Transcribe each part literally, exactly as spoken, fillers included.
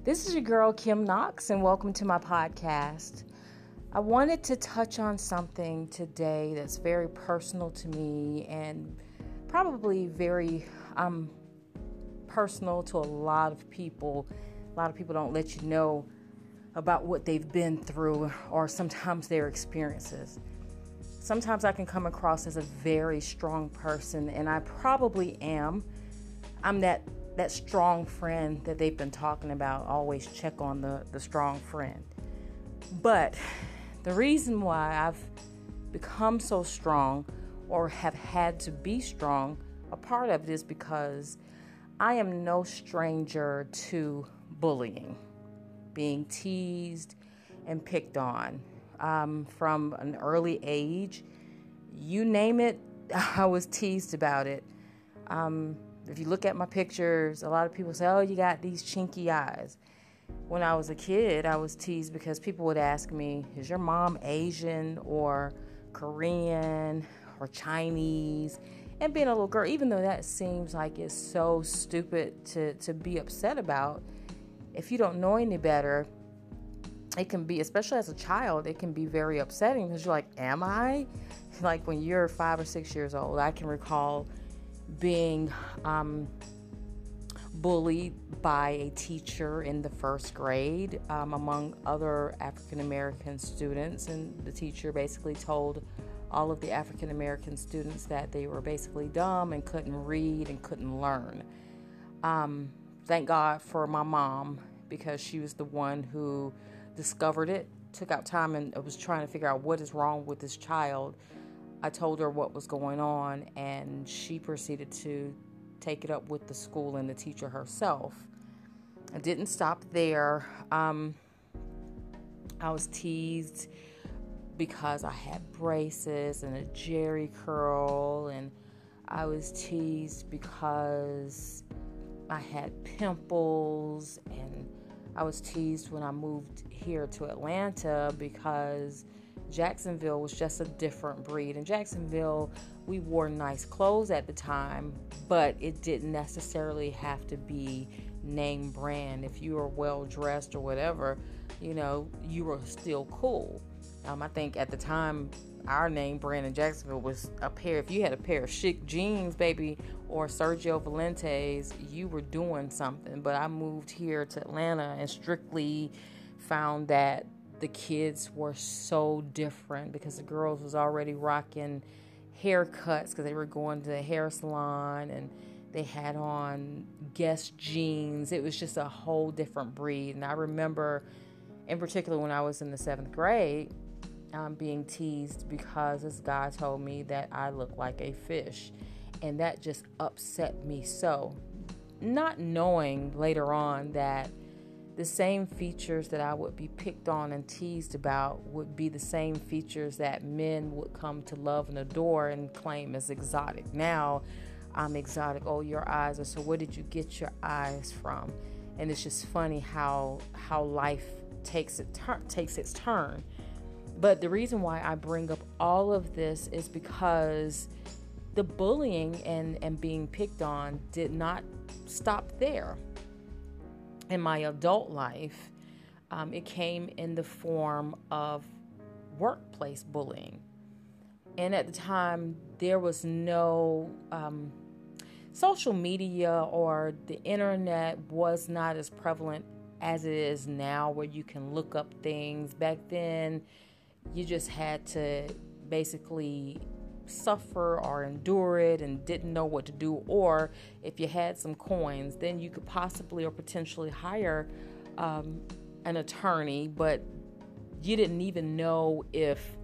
This is your girl, Kim Knox, and welcome to my podcast. I wanted to touch on something today that's very personal to me and probably very um, personal to a lot of people. A lot of people don't let you know about what they've been through or sometimes their experiences. Sometimes I can come across as a very strong person, and I probably am. I'm that that strong friend that they've been talking about. Always check on the, the strong friend. But the reason why I've become so strong or have had to be strong, a part of it is because I am no stranger to bullying, being teased and picked on. Um, from an early age, you name it, I was teased about it. Um, If you look at my pictures, a lot of people say, oh, you got these chinky eyes. When I was a kid, I was teased because people would ask me, is your mom Asian or Korean or Chinese? And being a little girl, even though that seems like it's so stupid to, to be upset about, if you don't know any better, it can be, especially as a child, it can be very upsetting because you're like, am I? Like when you're five or six years old, I can recall being um, bullied by a teacher in the first grade um, among other African American students, and the teacher basically told all of the African American students that they were basically dumb and couldn't read and couldn't learn. Um, thank God for my mom, because she was the one who discovered it, took out time and was trying to figure out what is wrong with this child. I told her what was going on, and she proceeded to take it up with the school and the teacher herself. I didn't stop there. Um, I was teased because I had braces and a jerry curl, and I was teased because I had pimples, and I was teased when I moved here to Atlanta because Jacksonville was just a different breed. In Jacksonville, we wore nice clothes at the time, but it didn't necessarily have to be name brand. If you were well dressed or whatever, you know, you were still cool. Um, I think at the time, our name brand in Jacksonville was a pair. If you had a pair of chic jeans, baby, or Sergio Valentes, you were doing something. But I moved here to Atlanta and strictly found that the kids were so different because the girls was already rocking haircuts because they were going to the hair salon, and they had on Guess jeans. It was just a whole different breed. And I remember in particular when I was in the seventh grade, um, being teased because this guy told me that I looked like a fish, and that just upset me so, not knowing later on that the same features that I would be picked on and teased about would be the same features that men would come to love and adore and claim as exotic. Now, I'm exotic. Oh, your eyes are so. Where did you get your eyes from? And it's just funny how how life takes it tur- takes its turn. But the reason why I bring up all of this is because the bullying and, and being picked on did not stop there. In my adult life, um, it came in the form of workplace bullying. And at the time, there was no um, social media, or the internet was not as prevalent as it is now, where you can look up things. Back then, you just had to basically suffer or endure it and didn't know what to do. Or if you had some coins, then you could possibly or potentially hire um, an attorney, but you didn't even know if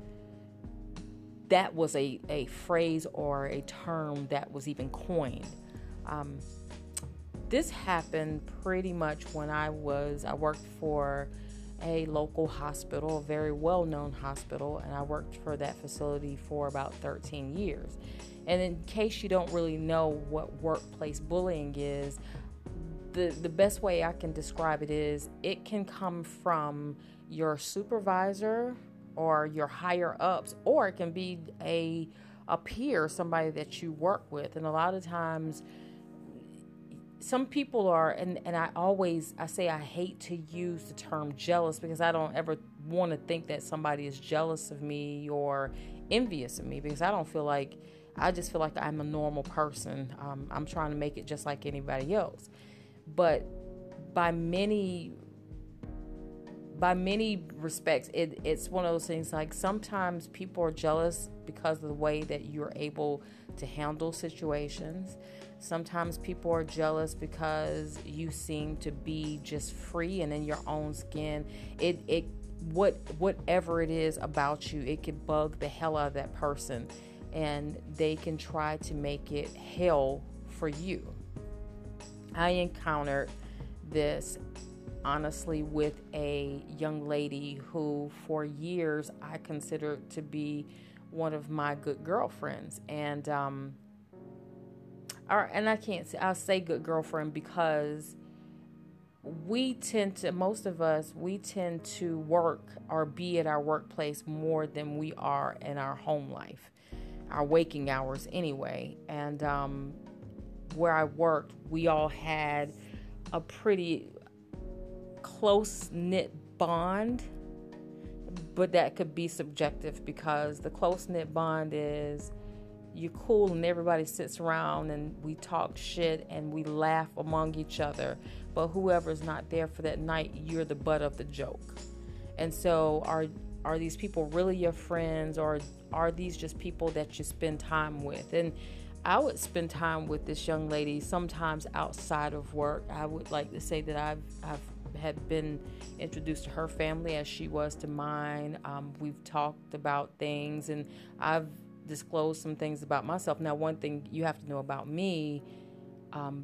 that was a, a phrase or a term that was even coined. Um, this happened pretty much when I was, I worked for a local hospital, a very well-known hospital, and I worked for that facility for about thirteen years. And in case you don't really know what workplace bullying is, the, the best way I can describe it is it can come from your supervisor or your higher ups, or it can be a a peer, somebody that you work with. And a lot of times some people are, and, and I always, I say I hate to use the term jealous because I don't ever want to think that somebody is jealous of me or envious of me, because I don't feel like, I just feel like I'm a normal person. Um, I'm trying to make it just like anybody else. But by many, by many respects, it, it's one of those things, like sometimes people are jealous because of the way that you're able to handle situations. Sometimes people are jealous because you seem to be just free and in your own skin. It, it, what, whatever it is about you, it could bug the hell out of that person, and they can try to make it hell for you. I encountered this honestly with a young lady who for years I considered to be one of my good girlfriends. And, um, or, and I can't say, I'll say good girlfriend because we tend to, most of us, we tend to work or be at our workplace more than we are in our home life, our waking hours anyway. And, um, where I worked, we all had a pretty close-knit bond, but that could be subjective because the close-knit bond is you're cool and everybody sits around and we talk shit and we laugh among each other, but whoever's not there for that night, you're the butt of the joke. And so are are these people really your friends, or are these just people that you spend time with? And I would spend time with this young lady sometimes outside of work. I would like to say that I've I've had been introduced to her family as she was to mine. Um, we've talked about things, and I've disclosed some things about myself. Now, one thing you have to know about me, um,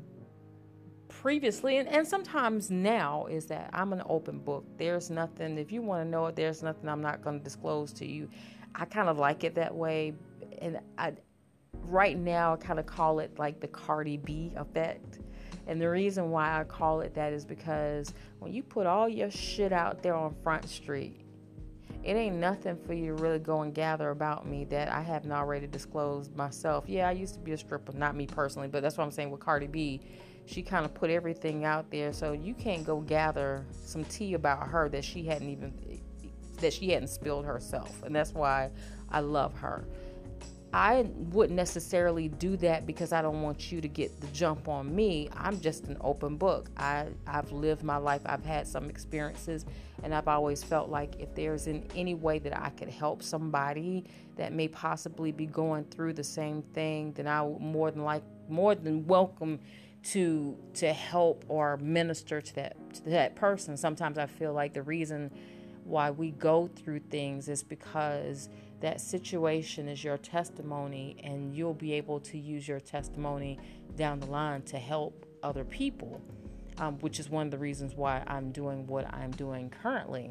previously and, and sometimes now, is that I'm an open book. There's nothing, if you want to know it, there's nothing I'm not going to disclose to you. I kind of like it that way. And I, right now, I kind of call it like the Cardi B effect. And the reason why I call it that is because when you put all your shit out there on Front Street, it ain't nothing for you to really go and gather about me that I haven't already disclosed myself. Yeah, I used to be a stripper, not me personally, but that's what I'm saying with Cardi B. She kind of put everything out there, so you can't go gather some tea about her that she hadn't even, that she hadn't spilled herself. And that's why I love her. I wouldn't necessarily do that because I don't want you to get the jump on me. I'm just an open book. I, I've lived my life. I've had some experiences, and I've always felt like if there's in any way that I could help somebody that may possibly be going through the same thing, then I would more than like more than welcome to to help or minister to that to that person. Sometimes I feel like the reason why we go through things is because that situation is your testimony, and you'll be able to use your testimony down the line to help other people, um, which is one of the reasons why I'm doing what I'm doing currently.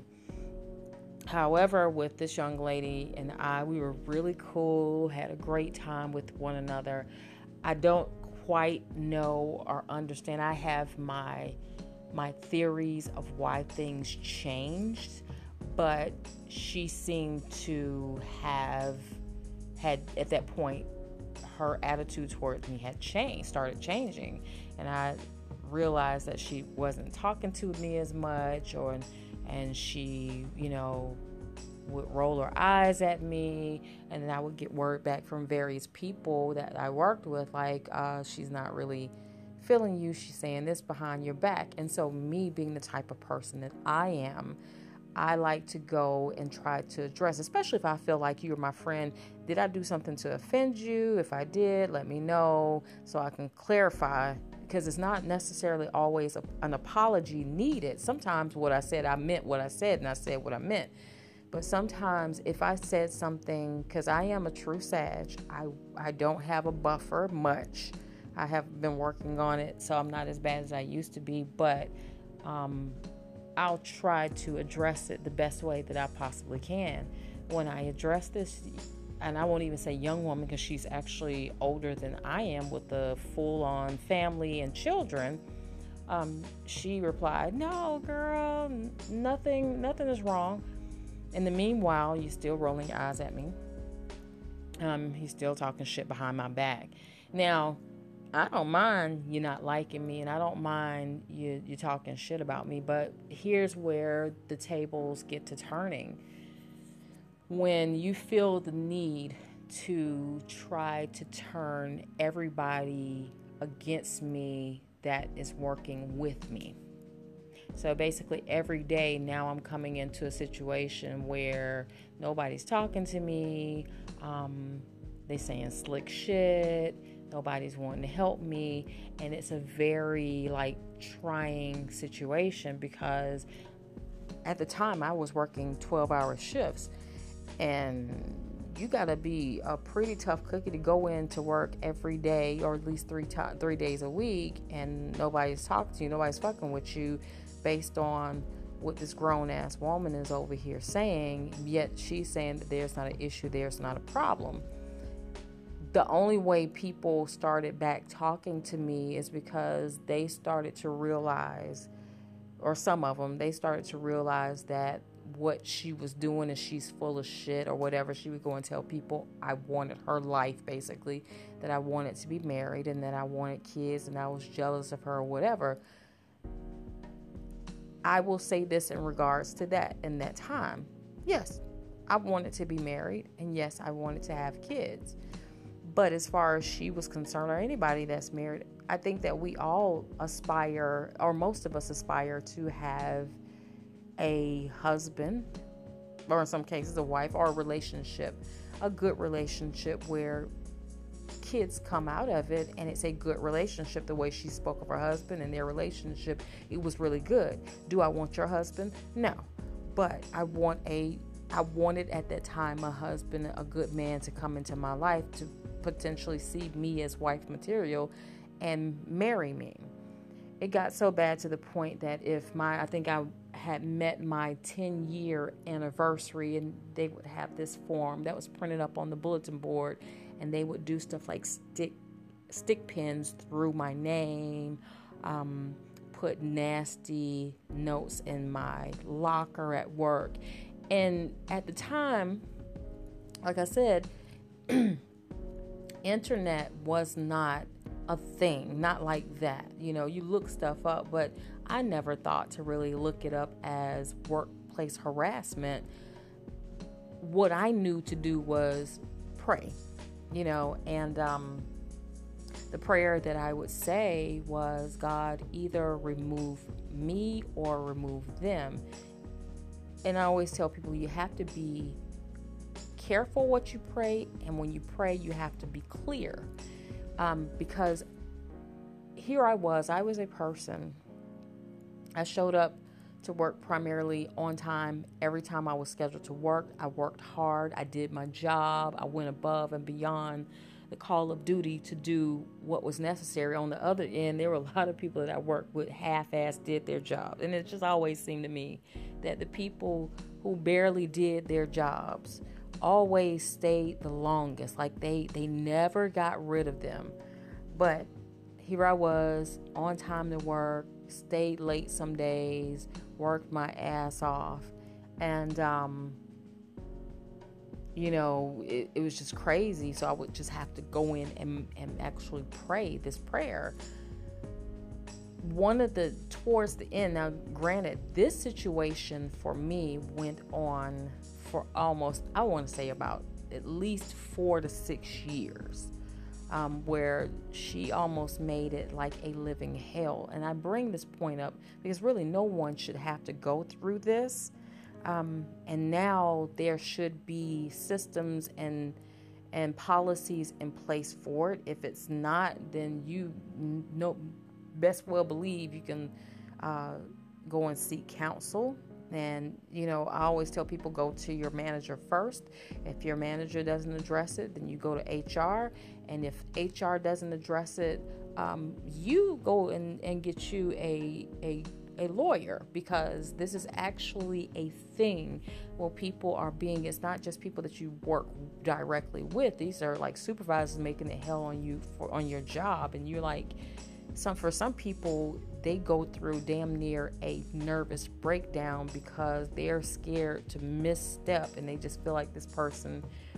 However, with this young lady and I, we were really cool, had a great time with one another. I don't quite know or understand. I have my my theories of why things changed, but she seemed to have had, at that point, her attitude towards me had changed, started changing. And I realized that she wasn't talking to me as much, or and she, you know, would roll her eyes at me. And then I would get word back from various people that I worked with, like, uh, she's not really feeling you. She's saying this behind your back. And so me being the type of person that I am, I like to go and try to address, especially if I feel like you're my friend. Did I do something to offend you? If I did, let me know so I can clarify, because it's not necessarily always a, an apology needed. Sometimes what I said, I meant what I said, and I said what I meant. But sometimes if I said something, because I am a true Sag, I, I don't have a buffer much. I have been working on it, so I'm not as bad as I used to be, but um, I'll try to address it the best way that I possibly can. When I address this, and I won't even say young woman because she's actually older than I am with a full-on family and children, um, she replied, "No, girl, nothing, nothing is wrong." In the meanwhile, you're still rolling your eyes at me. Um, he's still talking shit behind my back. Now, I don't mind you not liking me, and I don't mind you you talking shit about me, but here's where the tables get to turning. When you feel the need to try to turn everybody against me that is working with me. So basically every day now I'm coming into a situation where nobody's talking to me, um, they saying slick shit, nobody's wanting to help me, and it's a very like trying situation because at the time I was working twelve hour shifts, and you gotta be a pretty tough cookie to go into work every day or at least three to- three days a week, and nobody's talking to you, nobody's fucking with you, based on what this grown ass woman is over here saying. Yet she's saying that there's not an issue, there's not a problem. The only way people started back talking to me is because they started to realize, or some of them, they started to realize that what she was doing is she's full of shit or whatever. She would go and tell people I wanted her life, basically, that I wanted to be married and that I wanted kids and I was jealous of her or whatever. I will say this in regards to that in that time. Yes, I wanted to be married, and yes, I wanted to have kids. But as far as she was concerned, or anybody that's married, I think that we all aspire, or most of us aspire, to have a husband, or in some cases a wife, or a relationship, a good relationship where kids come out of it and it's a good relationship. The way she spoke of her husband and their relationship, it was really good. Do I want your husband? No, but I want a I wanted at that time a husband, a good man, to come into my life to potentially see me as wife material and marry me. It got so bad to the point that if my I think I had met my ten year anniversary, and they would have this form that was printed up on the bulletin board, and they would do stuff like stick stick pins through my name, um, put nasty notes in my locker at work. And at the time, like I said, internet was not a thing, not like that. You know, you look stuff up, but I never thought to really look it up as workplace harassment. What I knew to do was pray, you know, and um, the prayer that I would say was, God, either remove me or remove them. And I always tell people, you have to be careful what you pray, and when you pray, you have to be clear. Um, because here I was, I was a person, I showed up to work primarily on time. Every time I was scheduled to work, I worked hard, I did my job, I went above and beyond the call of duty to do what was necessary. On the other end, there were a lot of people that I worked with half-ass did their job. And it just always seemed to me that the people who barely did their jobs always stayed the longest. Like they, they never got rid of them. But here I was, on time to work, stayed late some days, worked my ass off. And, um, you know, it, it was just crazy. So I would just have to go in and, and actually pray this prayer. One of the, towards the end, now granted, this situation for me went on for almost, I want to say about at least four to six years, um, where she almost made it like a living hell. And I bring this point up because really no one should have to go through this. Um, and now there should be systems and and policies in place for it. If it's not, then you know, best well believe you can uh, go and seek counsel. And, you know, I always tell people, go to your manager first. If your manager doesn't address it, then you go to H R. And if H R doesn't address it, um, you go and, and get you a, a a lawyer, because this is actually a thing where people are being, it's not just people that you work directly with. These are like supervisors making it hell on you for on your job. And you're like, some for some people, they go through damn near a nervous breakdown because they're scared to misstep, and they just feel like this person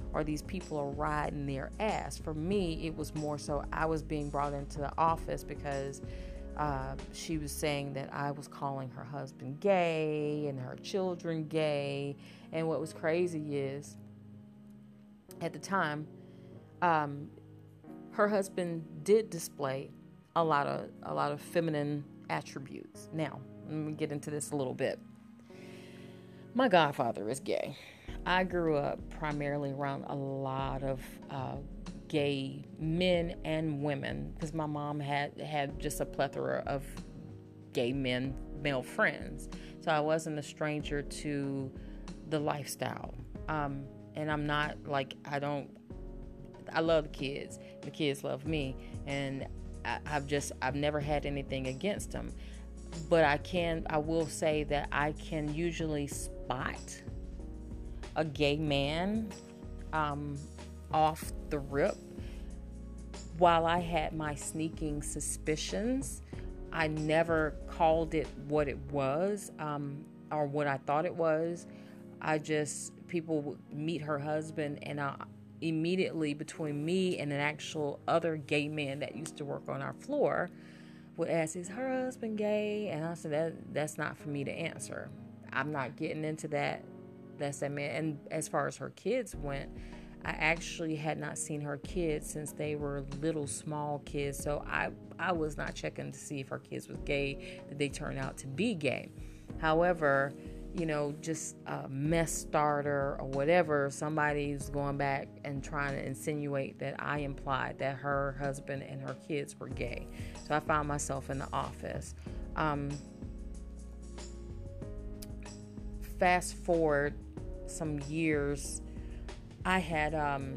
or these people are riding their ass. For me, it was more so I was being brought into the office because uh, she was saying that I was calling her husband gay and her children gay. And what was crazy is, at the time, um, her husband did display a lot of a lot of feminine attributes. Now, let me get into this a little bit. My godfather is gay. I grew up primarily around a lot of uh, gay men and women because my mom had had just a plethora of gay men, male friends. So I wasn't a stranger to the lifestyle. Um, and I'm not like, I don't, I love the kids. The kids love me. And I, I've just, I've never had anything against them. But I can, I will say that I can usually spot a gay man um, off the rip. While I had my sneaking suspicions, I never called it what it was um, or what I thought it was. I just, people would meet her husband, and I immediately, between me and an actual other gay man that used to work on our floor, would ask, is her husband gay? And I said, that that's not for me to answer. I'm not getting into that. That's that man. And as far as her kids went, I actually had not seen her kids since they were little small kids. So I, I was not checking to see if her kids was gay. Did they turn out to be gay? However, you know, just a mess starter or whatever, somebody's going back and trying to insinuate that I implied that her husband and her kids were gay. So I found myself in the office. Um, fast forward some years, I had um,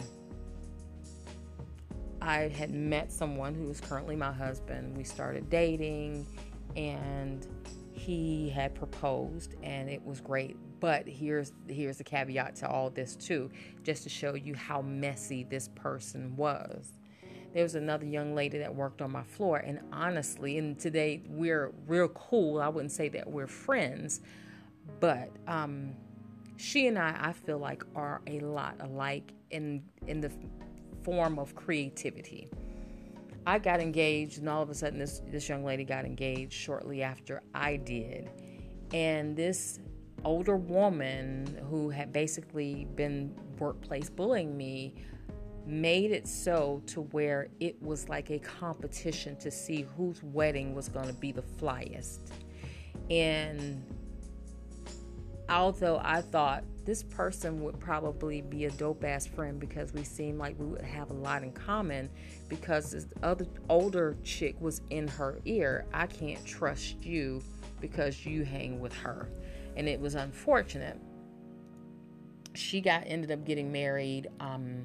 I had met someone who is currently my husband. We started dating, and he had proposed, and it was great. But here's here's the caveat to all this too, just to show you how messy this person was. There was another young lady that worked on my floor, and honestly, and today we're real cool. I wouldn't say that we're friends, but um, she and I, I feel like, are a lot alike in in the form of creativity. I got engaged, and all of a sudden this, this young lady got engaged shortly after I did. And this older woman who had basically been workplace bullying me made it so to where it was like a competition to see whose wedding was going to be the flyest. And although I thought this person would probably be a dope-ass friend because we seemed like we would have a lot in common, because this other older chick was in her ear, I can't trust you because you hang with her. And it was unfortunate. She got ended up getting married um,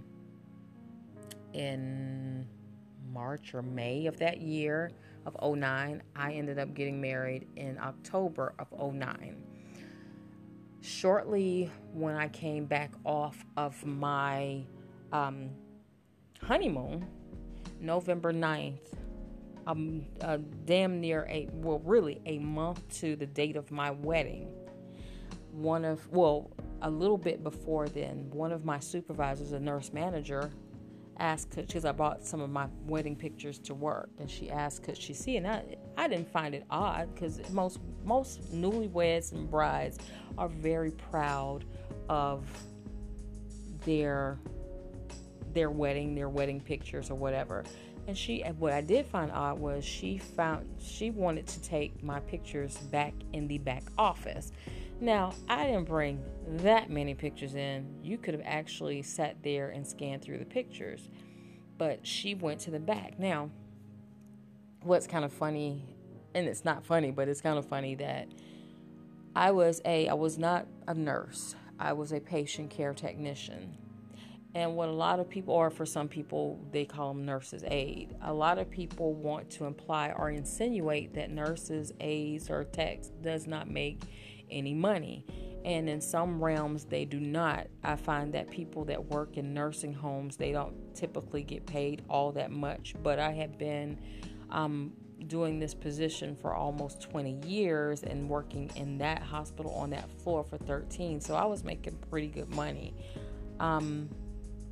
in March or May of that year of oh nine. I ended up getting married in October of oh nine. Shortly when I came back off of my um, honeymoon, November ninth, um, uh, damn near a, well, really a month to the date of my wedding, one of, well, a little bit before then, one of my supervisors, a nurse manager, asked, because I brought some of my wedding pictures to work, and she asked, could she see? And I, I didn't find it odd, because most most newlyweds and brides are very proud of their their wedding, their wedding pictures or whatever. And she, what I did find odd was she found she wanted to take my pictures back in the back office. Now, I didn't bring that many pictures in. You could have actually sat there and scanned through the pictures. But she went to the back. Now, what's kind of funny, and it's not funny, but it's kind of funny that I was a, I was not a nurse. I was a patient care technician. And what a lot of people, or for some people, they call them nurses' aide. A lot of people want to imply or insinuate that nurses' aides or techs does not make any money. And in some realms, they do not. I find that people that work in nursing homes, they don't typically get paid all that much. But I have been um, doing this position for almost twenty years and working in that hospital on that floor for thirteen. So I was making pretty good money. Um,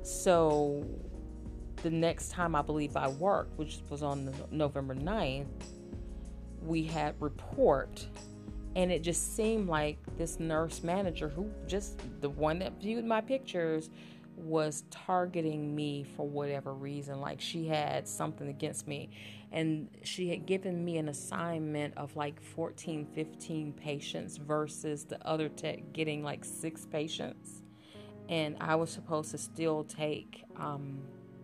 So the next time I believe I worked, which was on the November ninth, we had report, and it just seemed like this nurse manager, who just the one that viewed my pictures, was targeting me for whatever reason. Like she had something against me, and she had given me an assignment of like fourteen, fifteen patients versus the other tech getting like six patients, and I was supposed to still take um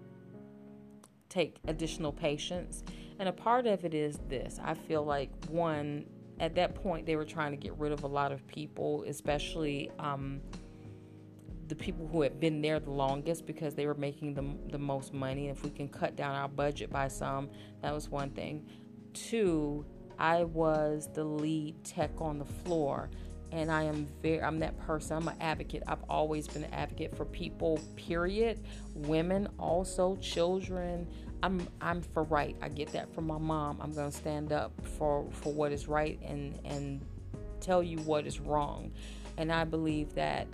take additional patients. And a part of it is this: I feel like, one, at that point they were trying to get rid of a lot of people, especially um, the people who had been there the longest, because they were making the, the most money. If we can cut down our budget by some, that was one thing. Two, I was the lead tech on the floor, and I am very, I'm that person. I'm an advocate. I've always been an advocate for people, period. Women, also children. I'm I'm for right. I get that from my mom. I'm going to stand up for, for what is right and, and tell you what is wrong. And I believe that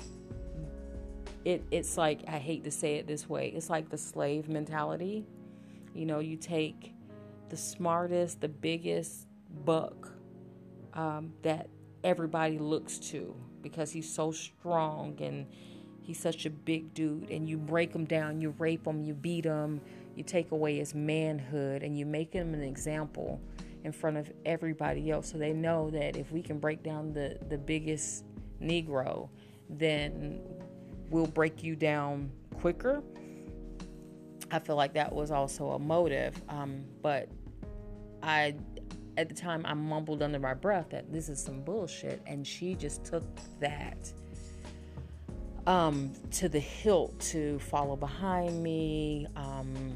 it it's like, I hate to say it this way, it's like the slave mentality. You know, you take the smartest, the biggest buck um, that everybody looks to because he's so strong and he's such a big dude, and you break him down, you rape him, you beat him, you take away his manhood, and you make him an example in front of everybody else, so they know that if we can break down the, the biggest Negro, then we'll break you down quicker. I feel like that was also a motive, um, but I, at the time, I mumbled under my breath that this is some bullshit, and she just took that um, to the hilt to follow behind me. Um,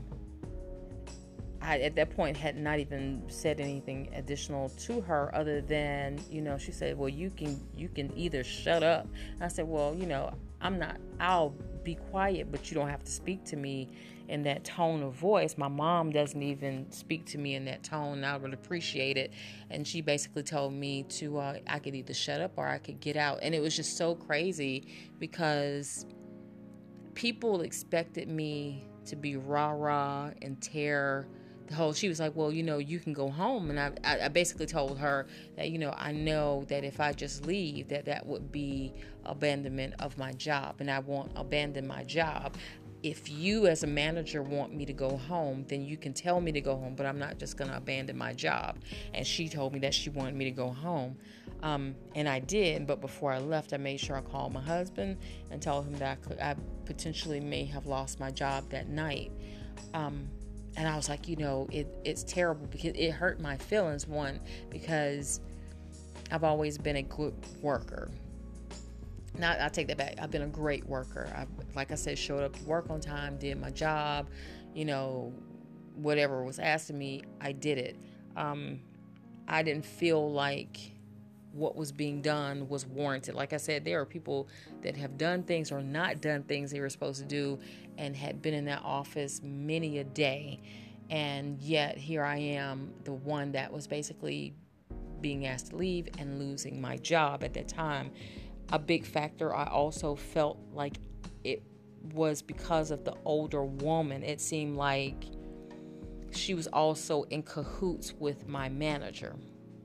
I, at that point, had not even said anything additional to her other than, you know, she said, well, you can, you can either shut up. And I said, well, you know, I'm not, I'll be quiet, but you don't have to speak to me in that tone of voice. My mom doesn't even speak to me in that tone, and I would appreciate it. And she basically told me to, uh, I could either shut up or I could get out. And it was just so crazy because people expected me to be rah-rah and tear the whole, she was like, well, you know, you can go home. And I, I, I basically told her that, you know, I know that if I just leave, that that would be abandonment of my job, and I won't abandon my job. If you as a manager want me to go home, then you can tell me to go home, but I'm not just going to abandon my job. And she told me that she wanted me to go home. Um, and I did, but before I left, I made sure I called my husband and told him that I, could, I potentially may have lost my job that night. Um, and I was like, you know, it, it's terrible because it hurt my feelings, one, because I've always been a good worker. Now, I take that back. I've been a great worker. I, like I said, showed up to work on time, did my job, you know, whatever was asked of me, I did it. Um, I didn't feel like what was being done was warranted. Like I said, there are people that have done things or not done things they were supposed to do and had been in that office many a day. And yet here I am, the one that was basically being asked to leave and losing my job at that time. A big factor, I also felt like it was because of the older woman. It seemed like she was also in cahoots with my manager.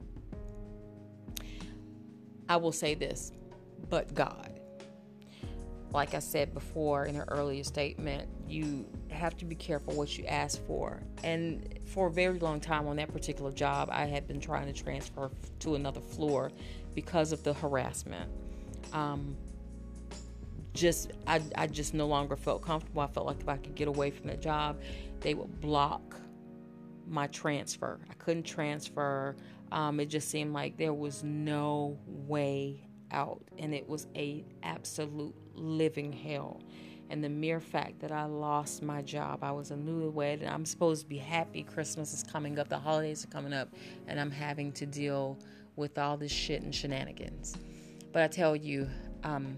I will say this, but God. Like I said before in an earlier statement, you have to be careful what you ask for. And for a very long time on that particular job, I had been trying to transfer to another floor because of the harassment. Um, just, I, I just no longer felt comfortable. I felt like if I could get away from the job, they would block my transfer. I couldn't transfer. Um, it just seemed like there was no way out, and it was a absolute living hell. And the mere fact that I lost my job, I was a newlywed, and I'm supposed to be happy. Christmas is coming up, the holidays are coming up, and I'm having to deal with all this shit and shenanigans. But I tell you, um,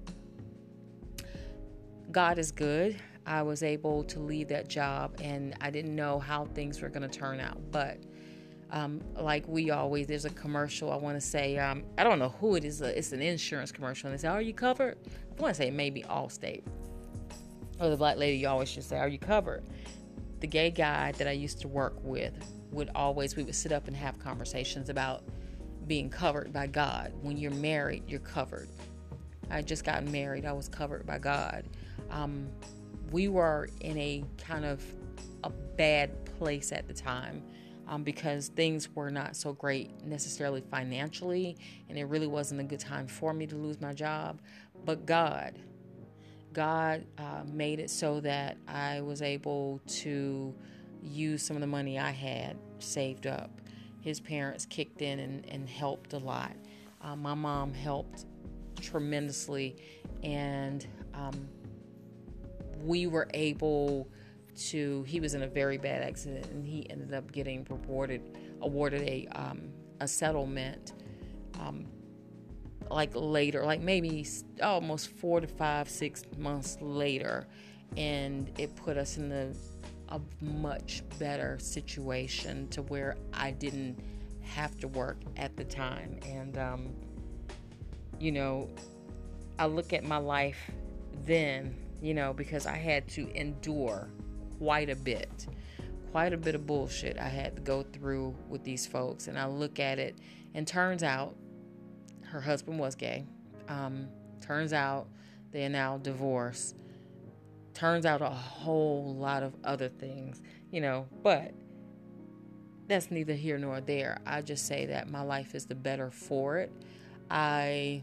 God is good. I was able to leave that job, and I didn't know how things were going to turn out. But um, like we always, there's a commercial, I want to say, um, I don't know who it is. It's an insurance commercial. And they say, are you covered? I want to say maybe Allstate. or the black lady, you always should say, are you covered? The gay guy that I used to work with would always, we would sit up and have conversations about being covered by God. When you're married, you're covered. I just got married. I was covered by God. Um, we were in a kind of a bad place at the time um, because things were not so great necessarily financially, and it really wasn't a good time for me to lose my job. But God, God uh, made it so that I was able to use some of the money I had saved up. His parents kicked in and, and helped a lot. Uh, my mom helped tremendously, and um, we were able to, he was in a very bad accident, and he ended up getting rewarded, awarded a um, a settlement um, like later, like maybe almost four to five, six months later, and it put us in the, a much better situation to where I didn't have to work at the time. And um, you know, I look at my life then, you know, because I had to endure quite a bit, quite a bit of bullshit I had to go through with these folks. And I look at it, and turns out her husband was gay. Um, turns out they are now divorced. Turns out a whole lot of other things, you know, but that's neither here nor there. I just say that my life is the better for it. I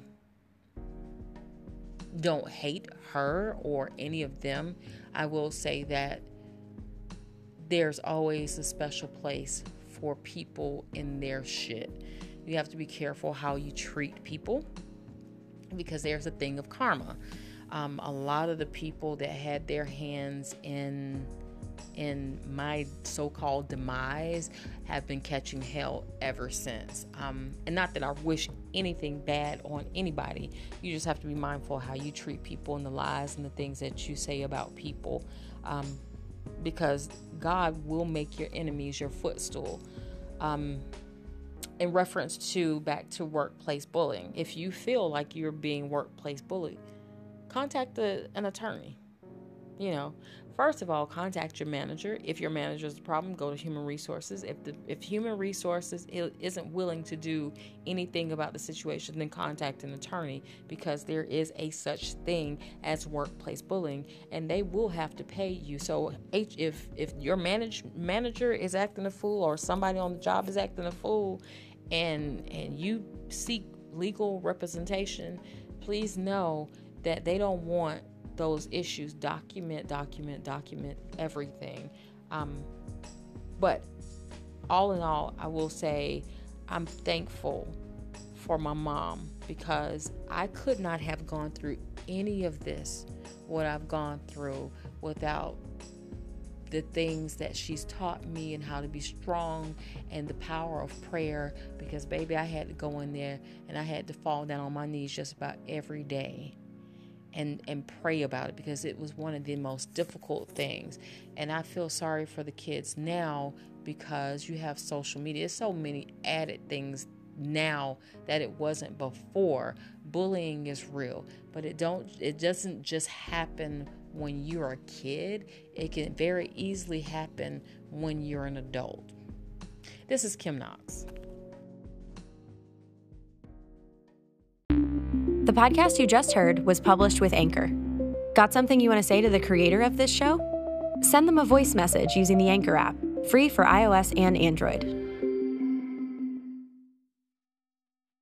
don't hate her or any of them. I will say that there's always a special place for people in their shit. You have to be careful how you treat people, because there's a thing of karma. Um, a lot of the people that had their hands in in my so-called demise have been catching hell ever since. Um, and not that I wish anything bad on anybody. You just have to be mindful how you treat people and the lies and the things that you say about people. Um, because God will make your enemies your footstool. Um, in reference to back to workplace bullying, if you feel like you're being workplace bullied, contact a, an attorney. You know, first of all, contact your manager. If your manager is the problem, go to human resources. If the if human resources isn't willing to do anything about the situation, then contact an attorney, because there is a such thing as workplace bullying, and they will have to pay you. So if if your manage, manager is acting a fool, or somebody on the job is acting a fool, and and you seek legal representation, please know that they don't want those issues. Document, document, document everything. Um, but all in all, I will say I'm thankful for my mom, because I could not have gone through any of this, what I've gone through, without the things that she's taught me, and how to be strong, and the power of prayer. Because baby, I had to go in there and I had to fall down on my knees just about every day and and pray about it, because it was one of the most difficult things. And I feel sorry for the kids now, because you have social media. There's so many added things now that it wasn't before. Bullying is real, but it don't it doesn't just happen when you're a kid. It can very easily happen when you're an adult. This is Kim Knox. The podcast you just heard was published with Anchor. Got something you want to say to the creator of this show? Send them a voice message using the Anchor app, free for iOS and Android.